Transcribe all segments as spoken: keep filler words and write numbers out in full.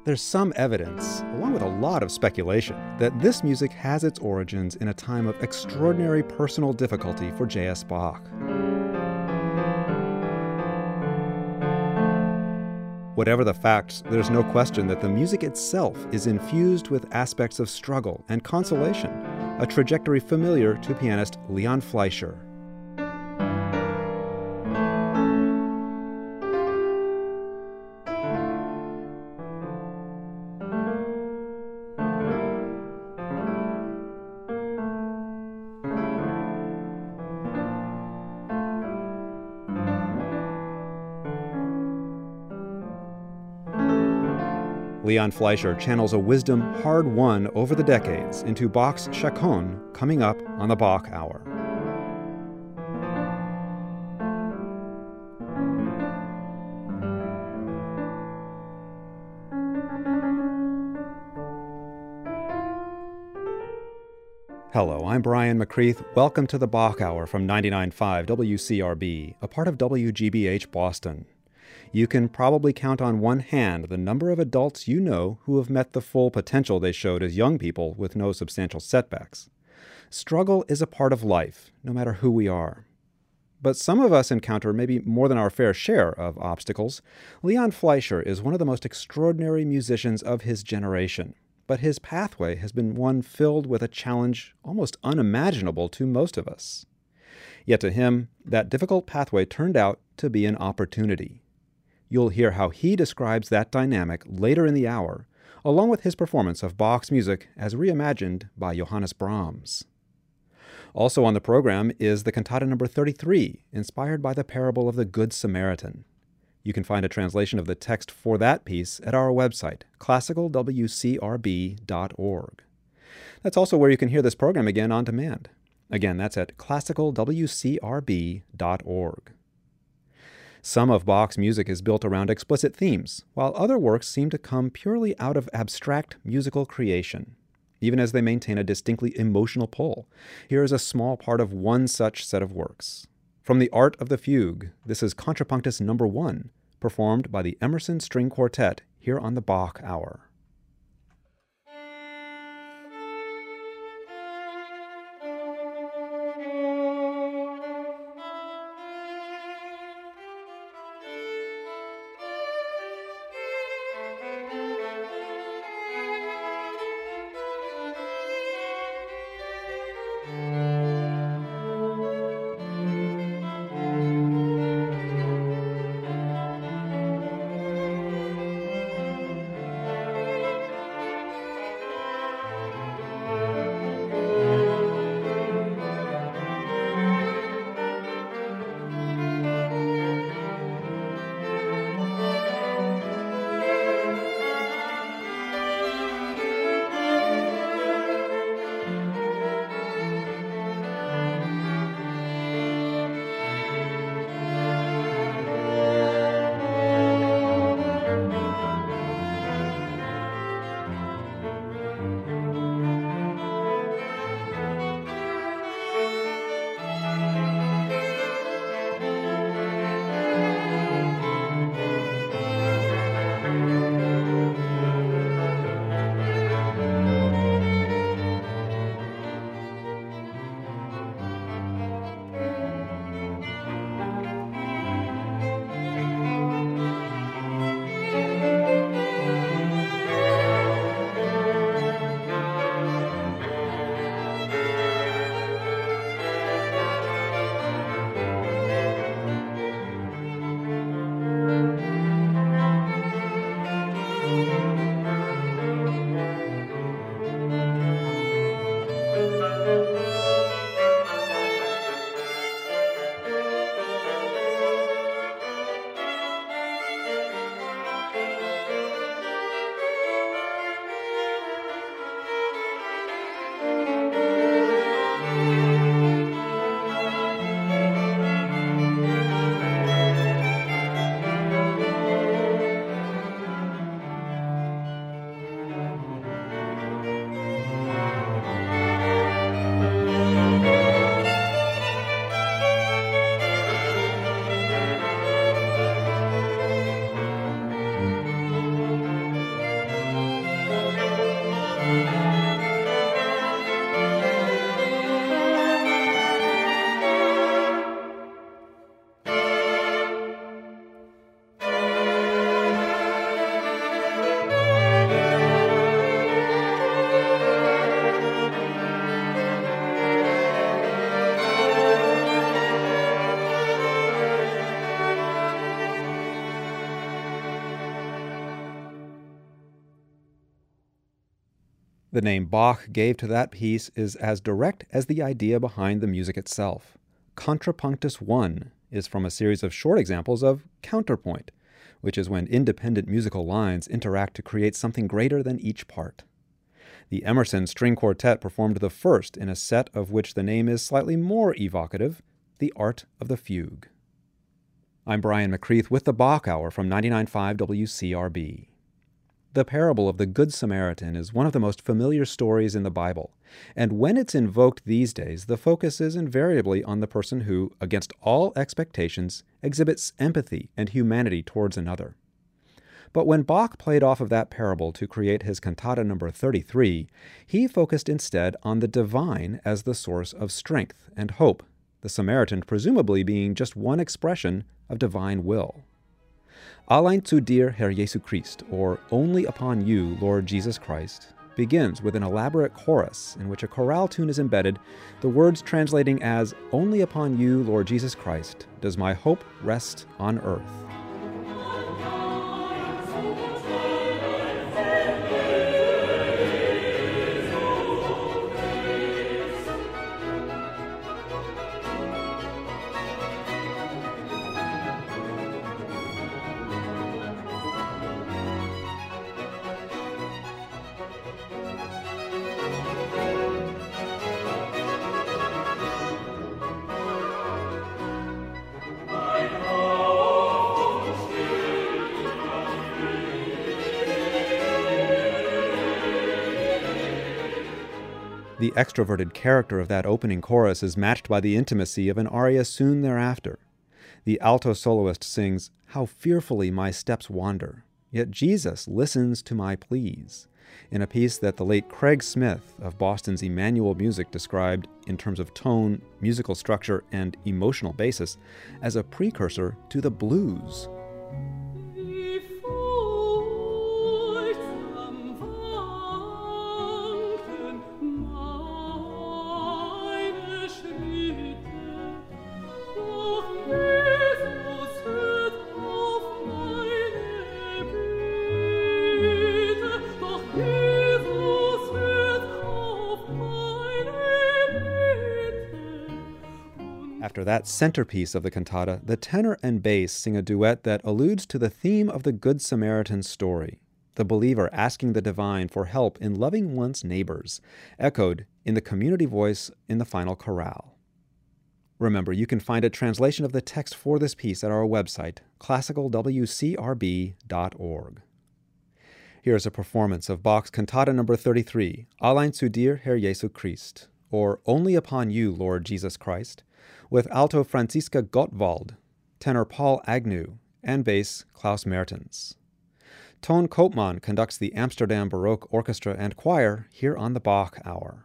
There's some evidence, along with a lot of speculation, that this music has its origins in a time of extraordinary personal difficulty for J S. Bach. Whatever the facts, there's no question that the music itself is infused with aspects of struggle and consolation, a trajectory familiar to pianist Leon Fleischer. Leon Fleischer channels a wisdom hard-won over the decades into Bach's Chaconne, coming up on the Bach Hour. Hello, I'm Brian McCreath. Welcome to the Bach Hour from ninety-nine point five W C R B, a part of W G B H Boston. You can probably count on one hand the number of adults you know who have met the full potential they showed as young people with no substantial setbacks. Struggle is a part of life, no matter who we are. But some of us encounter maybe more than our fair share of obstacles. Leon Fleischer is one of the most extraordinary musicians of his generation, but his pathway has been one filled with a challenge almost unimaginable to most of us. Yet to him, that difficult pathway turned out to be an opportunity. You'll hear how he describes that dynamic later in the hour, along with his performance of Bach's music as reimagined by Johannes Brahms. Also on the program is the cantata number thirty-three, inspired by the parable of the Good Samaritan. You can find a translation of the text for that piece at our website, classical w c r b dot org. That's also where you can hear this program again on demand. Again, that's at classical w c r b dot org. Some of Bach's music is built around explicit themes, while other works seem to come purely out of abstract musical creation, even as they maintain a distinctly emotional pull. Here is a small part of one such set of works. From The Art of the Fugue, this is Contrapunctus number one, performed by the Emerson String Quartet here on the Bach Hour. The name Bach gave to that piece is as direct as the idea behind the music itself. Contrapunctus one is from a series of short examples of counterpoint, which is when independent musical lines interact to create something greater than each part. The Emerson String Quartet performed the first in a set of which the name is slightly more evocative, The Art of the Fugue. I'm Brian McCreath with the Bach Hour from ninety-nine point five W C R B. The parable of the Good Samaritan is one of the most familiar stories in the Bible, and when it's invoked these days, the focus is invariably on the person who, against all expectations, exhibits empathy and humanity towards another. But when Bach played off of that parable to create his cantata number thirty-three, he focused instead on the divine as the source of strength and hope, the Samaritan presumably being just one expression of divine will. Allein zu dir, Herr Jesu Christ, or Only Upon You, Lord Jesus Christ, begins with an elaborate chorus in which a chorale tune is embedded, the words translating as Only upon you, Lord Jesus Christ, does my hope rest on earth. The extroverted character of that opening chorus is matched by the intimacy of an aria soon thereafter. The alto soloist sings, "How fearfully my steps wander, yet Jesus listens to my pleas," in a piece that the late Craig Smith of Boston's Emmanuel Music described, in terms of tone, musical structure, and emotional basis, as a precursor to the blues. After that centerpiece of the cantata, the tenor and bass sing a duet that alludes to the theme of the Good Samaritan story, the believer asking the divine for help in loving one's neighbors, echoed in the community voice in the final chorale. Remember, you can find a translation of the text for this piece at our website, classical w c r b dot org. Here's a performance of Bach's cantata number thirty-three, Allein zu dir, Herr Jesu Christ, or Only Upon You, Lord Jesus Christ, with alto Franziska Gottwald, tenor Paul Agnew, and bass Klaus Mertens. Toon Koopman conducts the Amsterdam Baroque Orchestra and Choir here on the Bach Hour.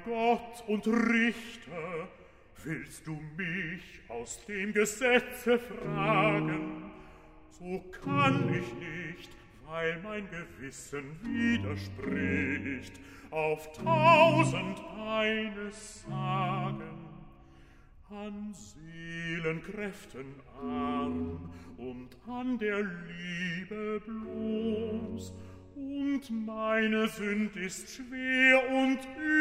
Gott und Richter, willst du mich aus dem Gesetze fragen? So kann ich nicht, weil mein Gewissen widerspricht, auf tausend eines sagen. An Seelenkräften arm und an der Liebe bloß, und meine Sünd ist schwer und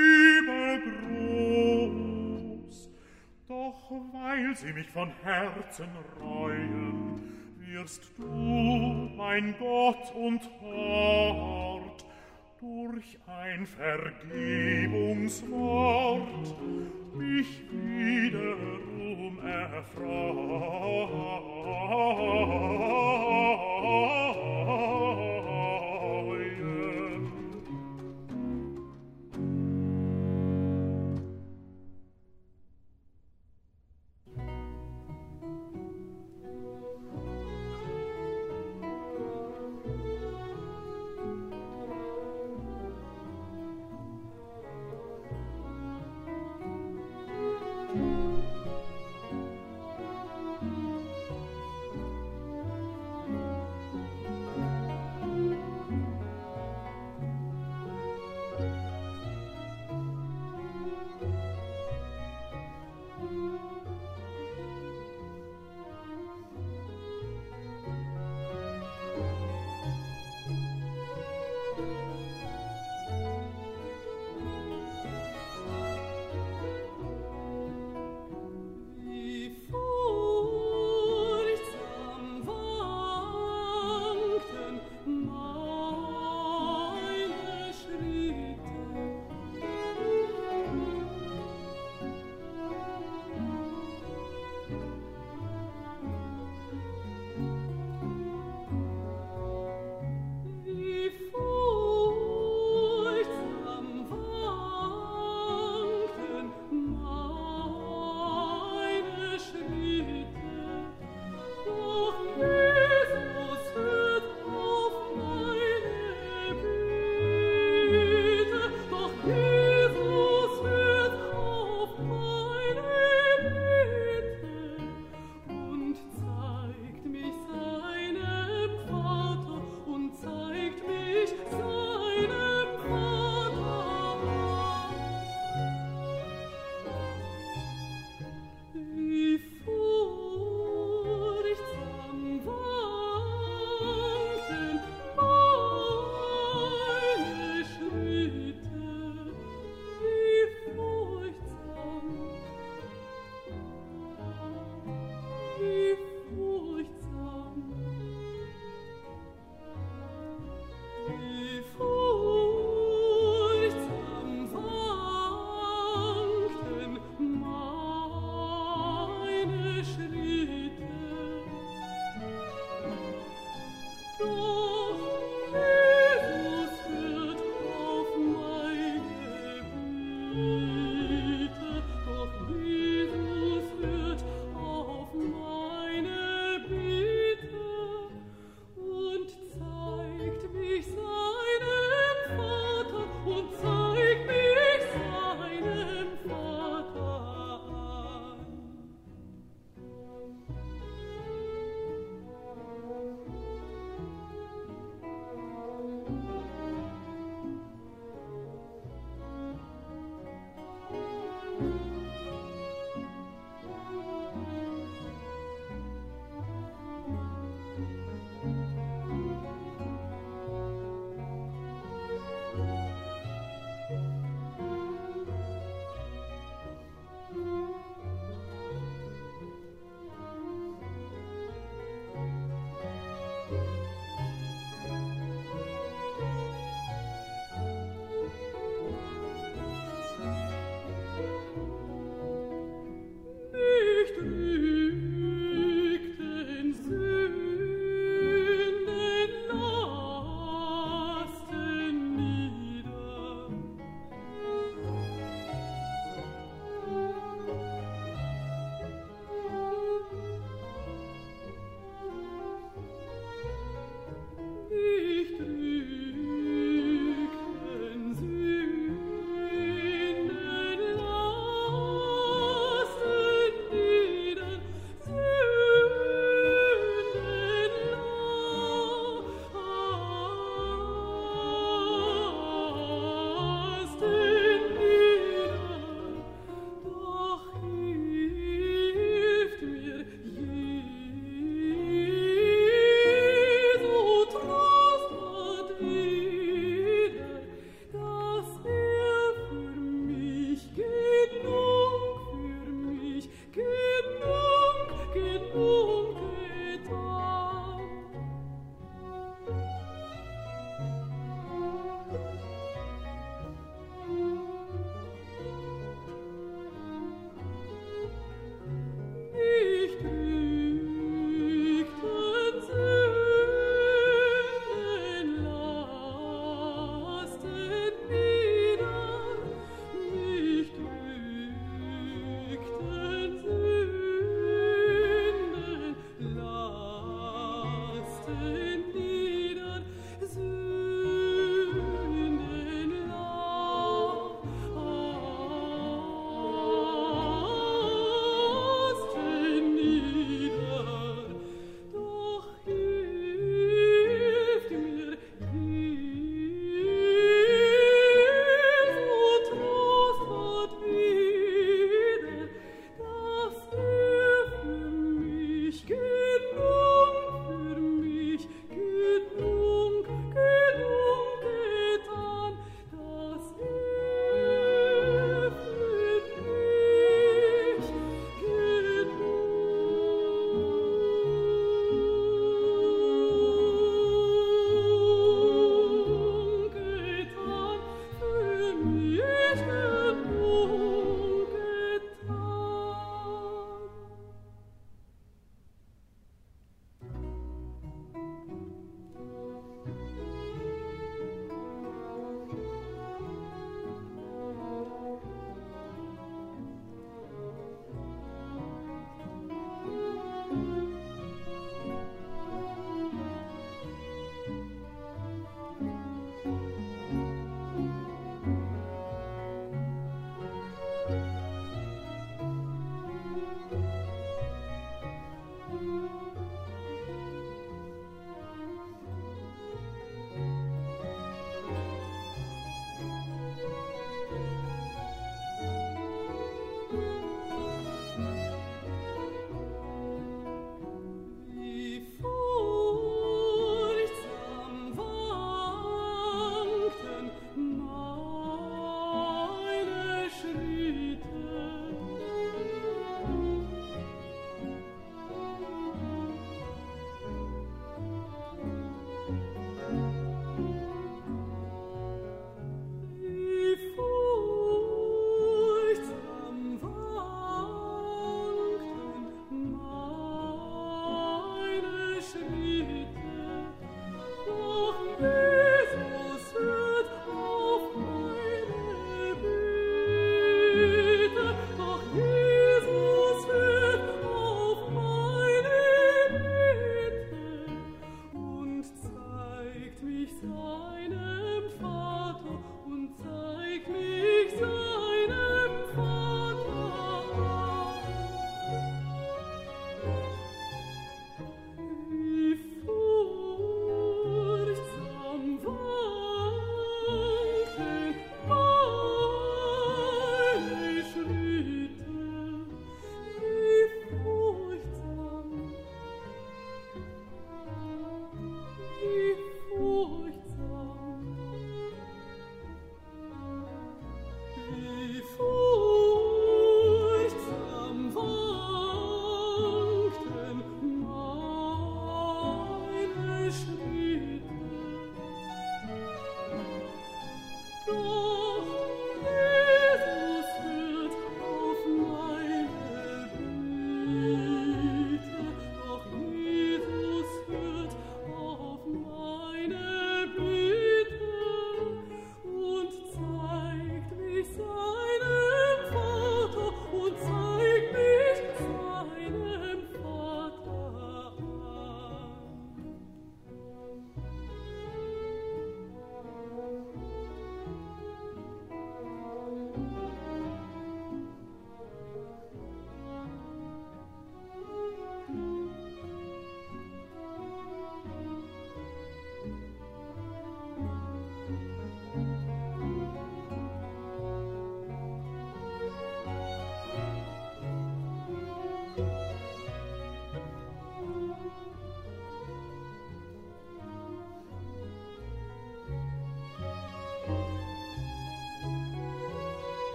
übergroß. Doch weil sie mich von Herzen reuen, wirst du, mein Gott und Hort, durch ein Vergebungswort mich wiederum erfreuen.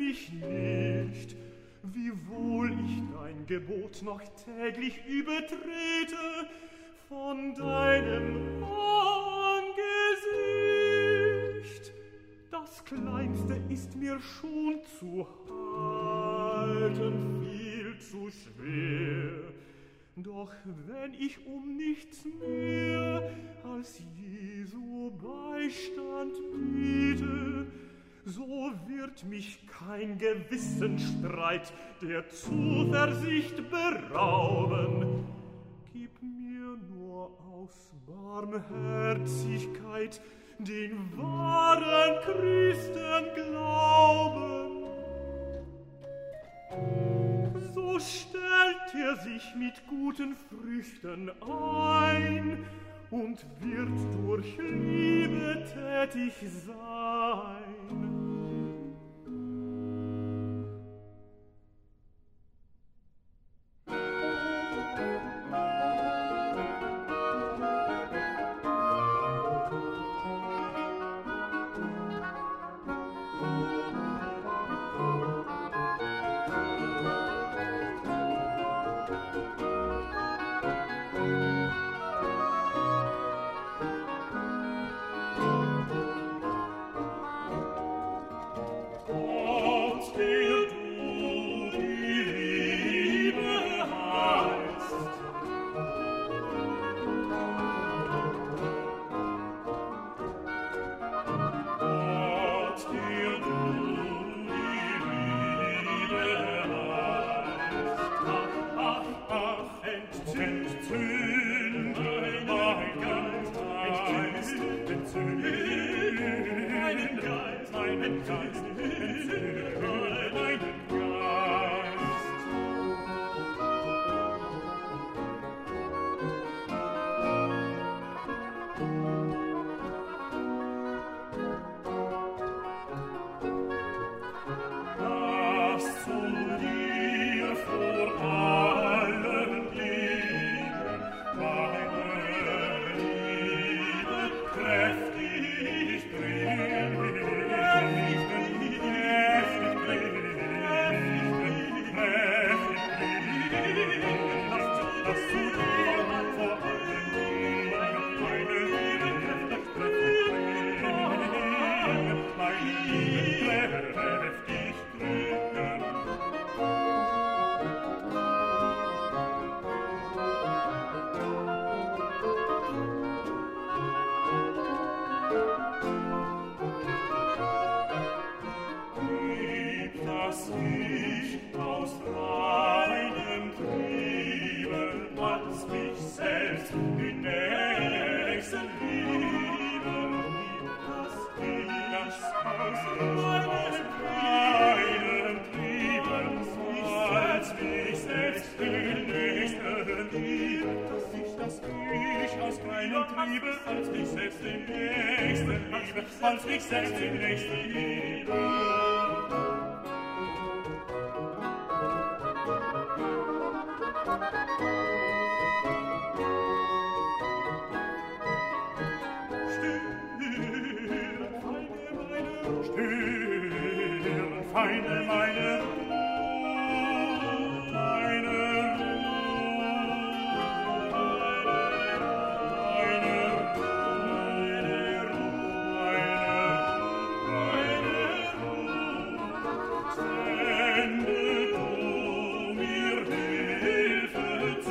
mich nicht, wiewohl ich dein Gebot noch täglich übertrete, von deinem Angesicht. Das Kleinste ist mir schon zu halten, viel zu schwer. Doch wenn ich um nichts mehr als Jesu Beistand biete, so wird mich kein Gewissensstreit der Zuversicht berauben. Gib mir nur aus Barmherzigkeit den wahren Christenglauben. So stellt er sich mit guten Früchten ein und wird durch Liebe tätig sein. Als mich selbst im Nächsten liebe. Stören Feinde meine Sende du mir Hilfe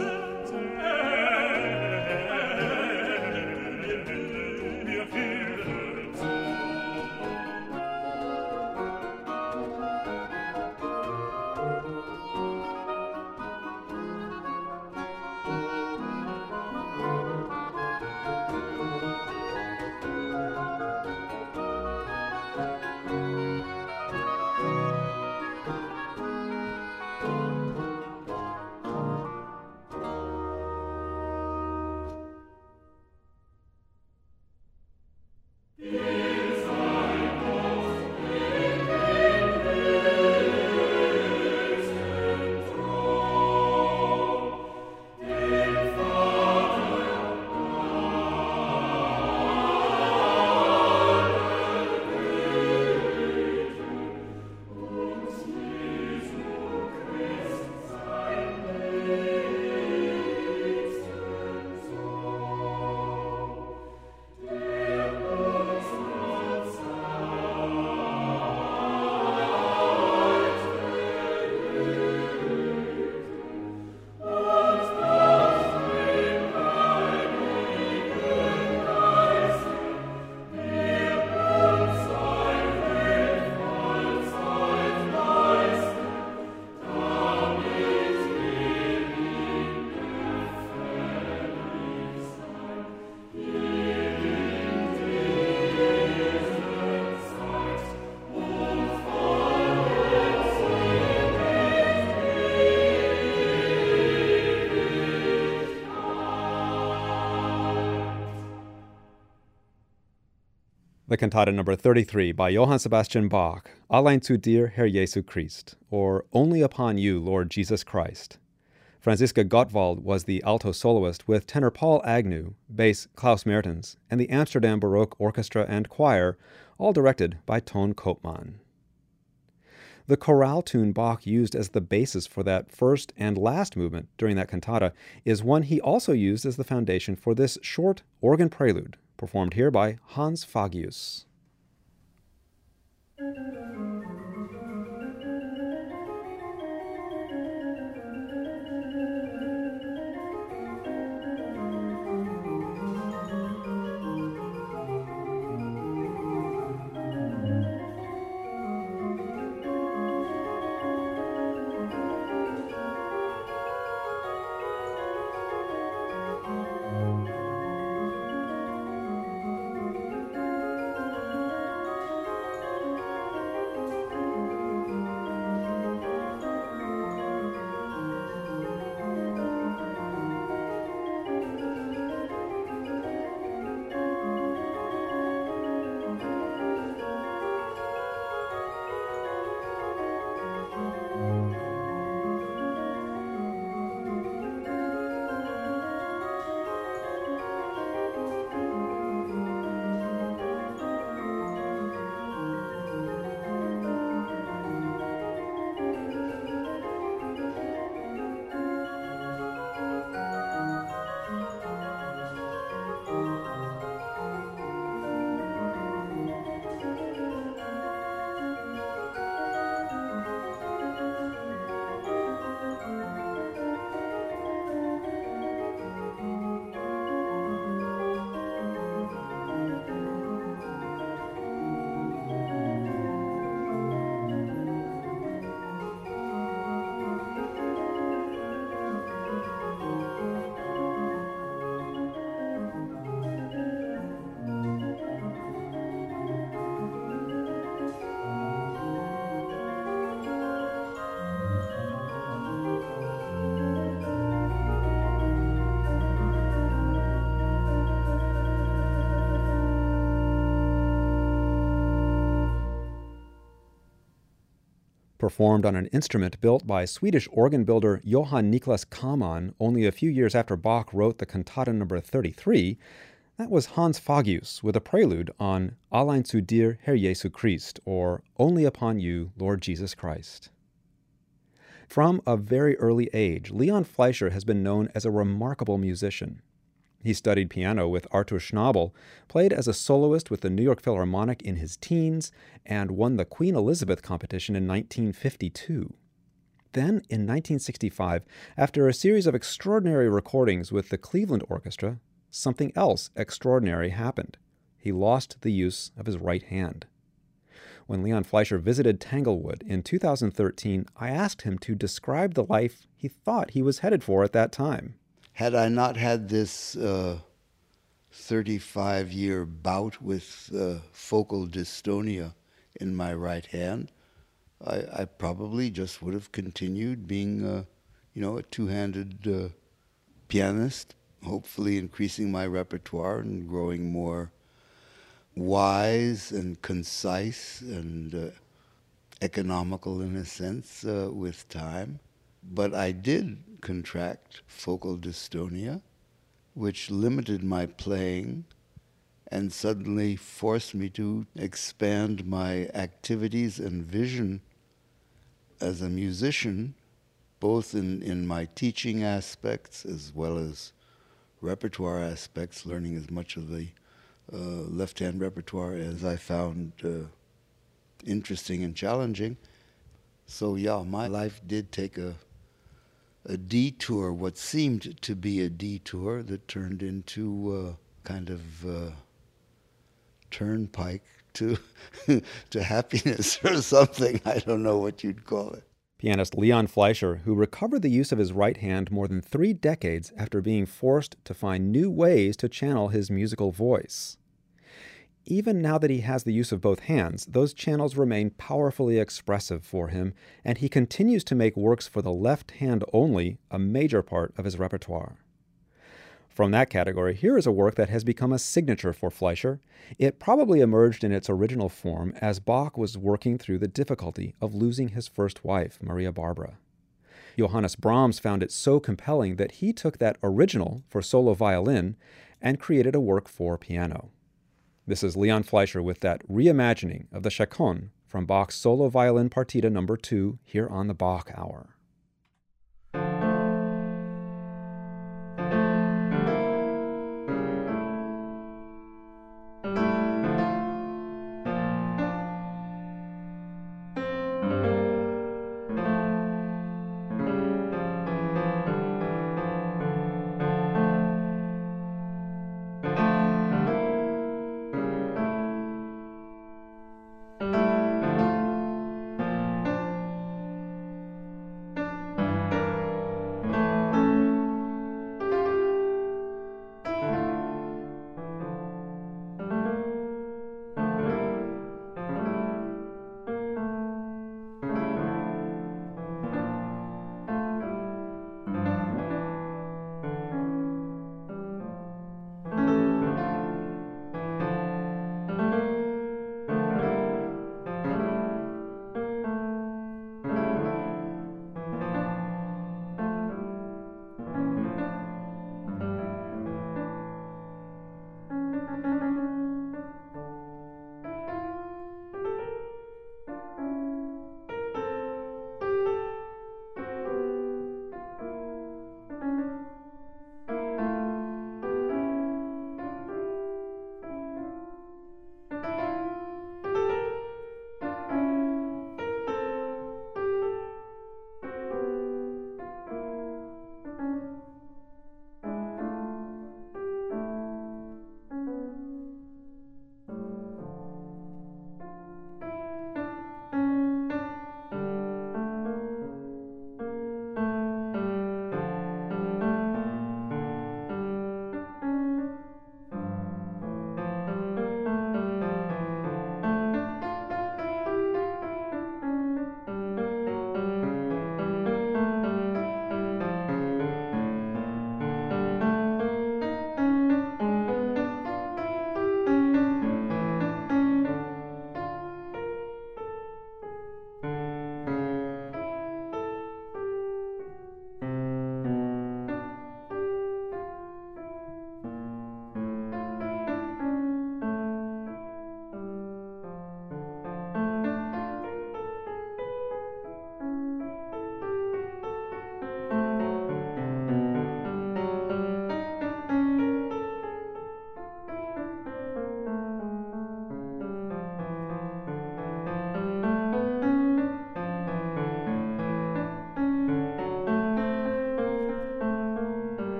The cantata number thirty-three by Johann Sebastian Bach, Allein zu dir, Herr Jesu Christ, or Only Upon You, Lord Jesus Christ. Franziska Gottwald was the alto soloist with tenor Paul Agnew, bass Klaus Mertens, and the Amsterdam Baroque Orchestra and Choir, all directed by Ton Koopman. The chorale tune Bach used as the basis for that first and last movement during that cantata is one he also used as the foundation for this short organ prelude, performed here by Hans Fagius. Performed on an instrument built by Swedish organ builder Johann Niklas Kamann only a few years after Bach wrote the cantata number thirty-three, that was Hans Fagius with a prelude on Allein zu dir, Herr Jesu Christ, or Only Upon You, Lord Jesus Christ. From a very early age, Leon Fleischer has been known as a remarkable musician. He studied piano with Artur Schnabel, played as a soloist with the New York Philharmonic in his teens, and won the Queen Elizabeth competition in nineteen fifty-two. Then, in nineteen sixty-five, after a series of extraordinary recordings with the Cleveland Orchestra, something else extraordinary happened. He lost the use of his right hand. When Leon Fleischer visited Tanglewood in two thousand thirteen, I asked him to describe the life he thought he was headed for at that time. Had I not had this uh, thirty-five-year bout with uh, focal dystonia in my right hand, I, I probably just would have continued being, uh, you know, a two-handed uh, pianist, hopefully increasing my repertoire and growing more wise and concise and uh, economical in a sense uh, with time. But I did contract focal dystonia, which limited my playing and suddenly forced me to expand my activities and vision as a musician, both in, in my teaching aspects as well as repertoire aspects, learning as much of the uh, left-hand repertoire as I found uh, interesting and challenging. So yeah, my life did take a a detour, what seemed to be a detour that turned into a kind of uh, turnpike to to happiness or something. I don't know what you'd call it. Pianist Leon Fleischer, who recovered the use of his right hand more than three decades after being forced to find new ways to channel his musical voice. Even now that he has the use of both hands, those channels remain powerfully expressive for him, and he continues to make works for the left hand only a major part of his repertoire. From that category, here is a work that has become a signature for Fleischer. It probably emerged in its original form as Bach was working through the difficulty of losing his first wife, Maria Barbara. Johannes Brahms found it so compelling that he took that original for solo violin and created a work for piano. This is Leon Fleischer with that reimagining of the Chaconne from Bach's Solo Violin Partita number two here on the Bach Hour.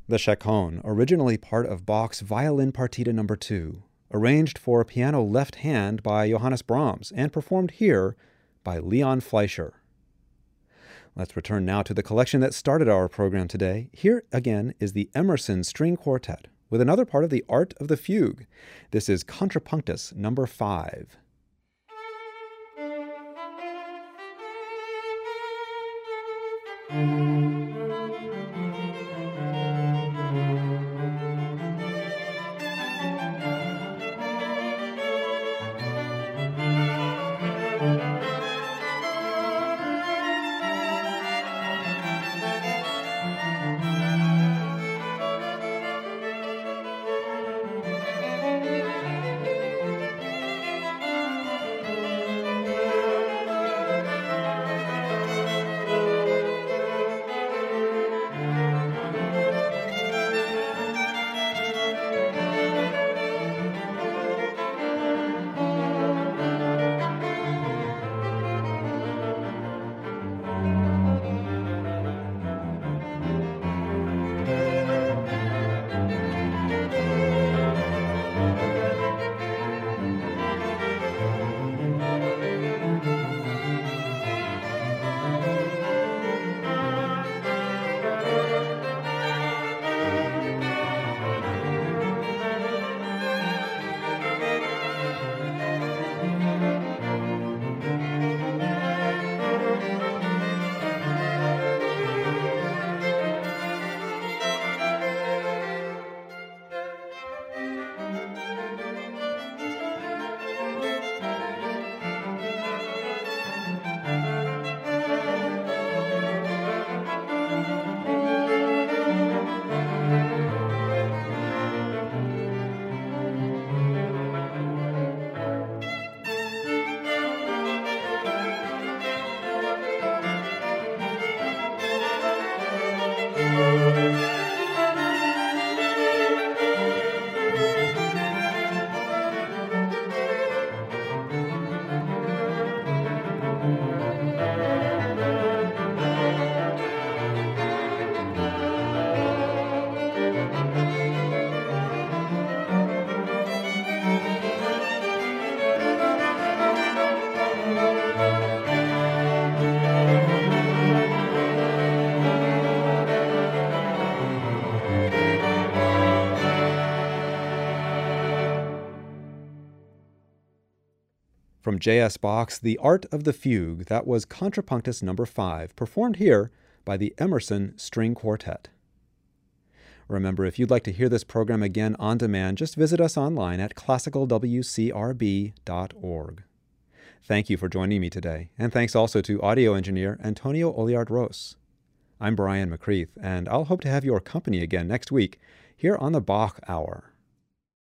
The Chaconne, originally part of Bach's Violin Partita number two, arranged for piano left hand by Johannes Brahms and performed here by Leon Fleischer. Let's return now to the collection that started our program today. Here again is the Emerson String Quartet with another part of the Art of the Fugue. This is Contrapunctus number five. From J S. Bach's The Art of the Fugue, that was Contrapunctus number five, performed here by the Emerson String Quartet. Remember, if you'd like to hear this program again on demand, just visit us online at classical w c r b dot org. Thank you for joining me today, and thanks also to audio engineer Antonio Oliard-Ros. I'm Brian McCreath, and I'll hope to have your company again next week here on the Bach Hour.